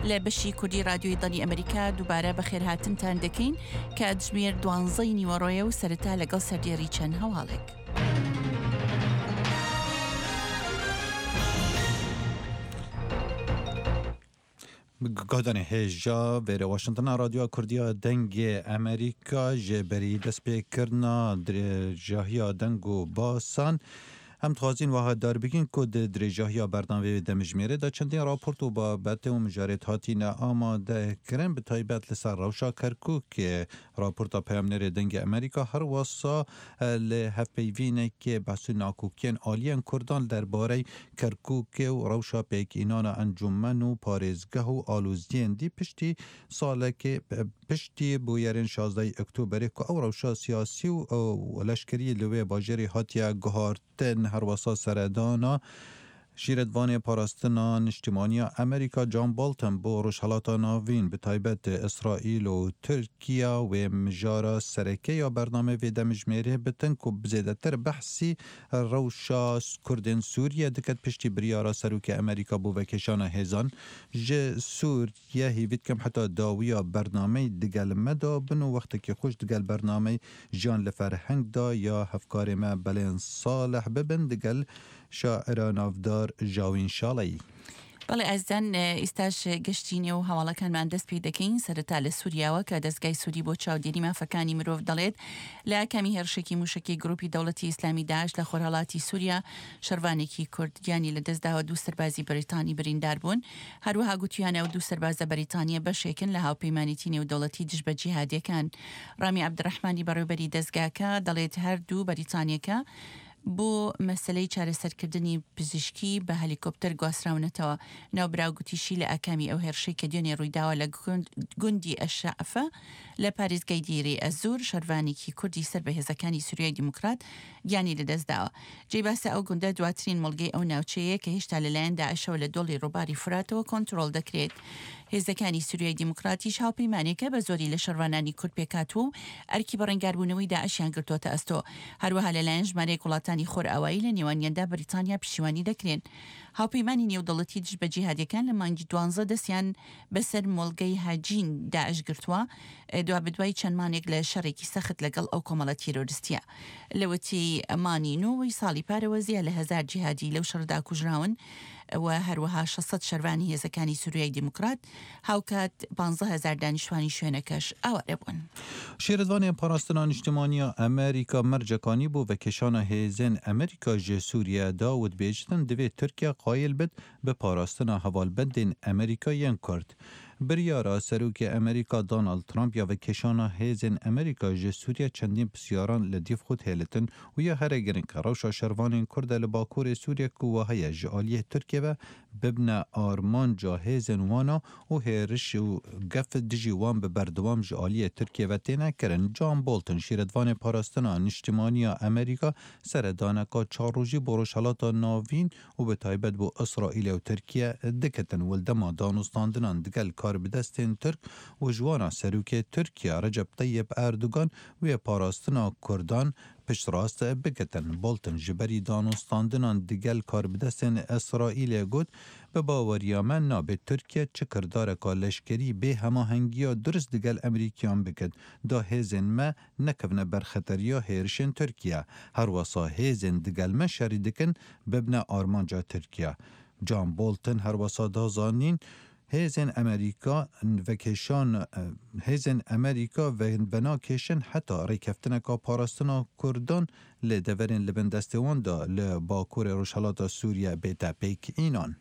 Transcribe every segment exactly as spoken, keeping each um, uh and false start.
لە بەشی کوردی رادیۆی دڵی ئەمریکا دووبارە بەخێر هاتنتان دەکەین کە دژمێر دوانزەی نیوەڕۆیە و سەرەتا لەگەڵ سەردێڕی چەند هەواڵێک. گادن هجا بر واشنگتن رادیو کردیا دنگ امریکا جبری دست پیکرنا درجاهیا دنگو باسان هم توازین واحد دار بگین کد درجاهیا برنامه دمجمیره دا چندین راپورت و با بته و مجارد هاتین آماده کرن به تایبت لسر روشا کرکو که راپورتا پیامنر دنگ امریکا هر واسا لحف پیوینه که بحث ناکوکین آلین کردان در باره کرکوک و روشا پیک اینان انجمن و پارزگه و آلوزدین دی پشتی ساله که پشتی بویرین شازده اکتوبر که او روشا سیاسی و لشکری لوی باجری هاتیا گهارتن هر واسا سردانا شیردوان پاراستنان اجتماعی امریکا جان بولتن با روشحالات ناوین به تایبت اسرائیل و ترکیه و مجارا سرکه یا برنامه و دمجمیره بتن که بزیدتر بحثی روشا کردن سوریه دکت پشتی بریارا سروک امریکا بو وکشان هزان جه سوریه هیوید کم حتی داویا برنامه دگل مدا بنو وقت که خوش دگل برنامه جان لفرهنگ دا یا هفکار ما بلین صالح ببن دگل شاعران افدار جاوین شاڵی. بەڵێ ئازدان ئێستاش گەشتینێ و هەواڵەکانمان دەست پێ دەکەین سەرەتا لە سووریاوە کە دەستگای سووری بۆ چاودێری مافەکانی مرۆڤ دەڵێت لە کەمی هێرشێکی موشکی گروپی دەوڵەتی ئیسلامی داعش لە خۆرهەڵاتی سووریا شەروانێکی کوردیانی لە دەستداوە دوو سەربازی بریتانی بریندار بوون هەروەها گوتیانە و دوو سەربازە بریتانیە بەشێکن لە هاوپەیمانیتی نێودەوڵەتی دژ بە جیهادیەکان. ڕامی عەبدوڕەحمانی بەڕێوەبەری دەستگاکە دەڵێت هەردوو بریتانیەکە بۆ مەسلەی چارەسەرکردنی پزیشکی بە هەلیکۆپتەر گواسراونەتەوە. ناوبراوگوتیشی لە ئەکامی ئەو هێرشەی کە دوێنێ ڕوویداوە لە گوندی ئەشعفە لە پارێزگای دیری ئەزور شەروانێکی کوردی سەر بەهێزەکانی سووریای دیموکرات گیانی لەدەستداوە. جێی باسە ئەو گوندە دواترین مڵگەی ئەو ناوچەیە کە هێشتا لەلایەن داعشەوە لە دۆڵی ڕووباری فراتەوە کۆنتڕۆڵ دەکرێت. هێزەکانی سووریای دیموکراتیش هاوپەیمانێکە بە زۆری لە شەروانانی کورد پێکات و ئەرکی بەڕێنگاربوونەوەی داعشیان گرتوۆتە ئەستۆ. هەروەها لەلایەن ژمارەی وڵاتانی خۆرئاوایی لە نێوانیاندا بریتانیا پشتیوانی دەکرێن. هاوپەیمانی نێودەوڵەتی دژ بە جیهادیەکان لە مانگی دوانزە دەستیان بەسەر مۆڵگەی هاجین داعش گرتووە دوا بدوای چەند مانێک لە شەڕێکی سەخت لەگەڵ ئەو کۆمەڵە تیرۆریستیە. لەوەتی ئەمانی نۆوەی ساڵی پارەوە زیە لە هەزار جیهادی لەو شەڕدا کوژراون و هەروەها شەشسەد شەروانی هێزەکانی سووریای دیموکرات هاوکات پانزە هەزار دانیشتوانی شوێنەکەش ئاوارە بوون. شێردوانی پاراستنان اجتماعی ئەمریکا مەرجەکانی بۆ بەکێشانە هێزن ئەمریکا ژێ سووریادا وتبێژتن دەوێت تورکیا قایل بێت بە پاراستنا هەواڵبەندên ئەمریکایان کورد. بریارا سروک امریکا دونالد ترامپ یا وکشانا هیزن امریکا جه سوریه چندین پسیاران لدیف خود هیلتن و یا هر گرن که روشا شروانین کرد لباکور سوریه کوه جعالیه ترکیه و ببن آرمان جا هیزن وانا و هیرش و گفت دیجی وان به بردوام جعالیه ترکیه و تینه کرن. جان بولتن شیردوان پاراستنا اجتماعی امریکا سردانکا چار روزی بروشالات ناوین و به تایبت بو اسرائیل و ترکیه دکتن ولدما دانستاندنان دگل کار بدستین ترک و جوانا سروک ترکیه رجب طیب اردوگان و پاراستنا کردان پشت راست بکتن. بولتن جبری دانستاندنان دگل کار بدستین اسرائیل گود به باوریا من نابه ترکیه چه کردار کالشکری به هماهنگی درست دگل امریکیان بکد دا هیزن ما نکفن برخطریا هیرشن ترکیه هر واسا هیزن دگل ما شریدکن ببن آرمانجا ترکیه. جان بولتن هر واسا دازانین هیزن امریکا وکشان هیزن امریکا و بناکشن حتی ریکفتنکا پاراستنا کردان لدورین لبندستوان دا لباکور روشالات سوریه بیتا پیک اینان.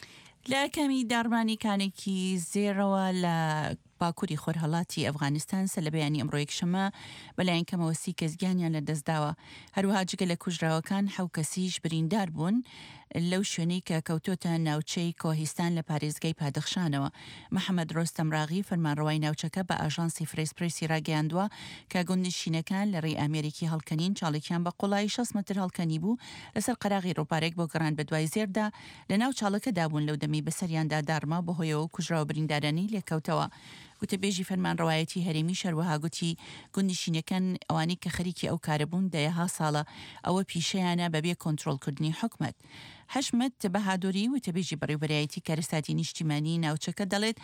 لکمی درمانی کانکی زیروا ل باکوری خۆرهەڵاتی ئەفغانستان سە لە بەیانی ئەمڕۆ یەکشەمە بەلایەن کەمەوە سی کەس گیانیان لە دەستداوە. هەروەها جگە لە کوژراوەکان حەو کەسیش بریندار بوون لەو شوێنەی کە کەوتۆتە ناوچەی کۆهیستان لە پارێزگای پادەخشانەوە. محەممەد ڕۆستەم ڕاغی فەرمانڕەوای ناوچەکە بە ئاژانسی فرێسپرسی ڕاگەیاندووە کە گوندشینەکان لە ڕێی ئامێریکی هەڵکەنین چاڵێکیان بە قوڵایی شەست مەتر هەڵکەنی بوو لەسەر قەراغی ڕۆپارێک بۆ گەڕان بە دوای زێردا لە ناو چاڵەکەدا بوون لەو دەمی بەسەریاندا دارما بەهۆیەوە کوژراوە بریندارانی لێکەوتەوە. گوتەبێژی فەرمانڕەوایەتی هەرێمی شەروەها گوتی گوندشینەکان ئەوانەی کە خەریکی ئەو کارەبوون دەیەها ساڵە ئەوە پیشەیانە بەبێ کۆنتڕۆڵکردنی حکومەت. حەشمەت بەهادوری وتەبێژی بەڕێوەبەرایەتی کارەساتی نیشتیمانی ناوچەکە دەڵێت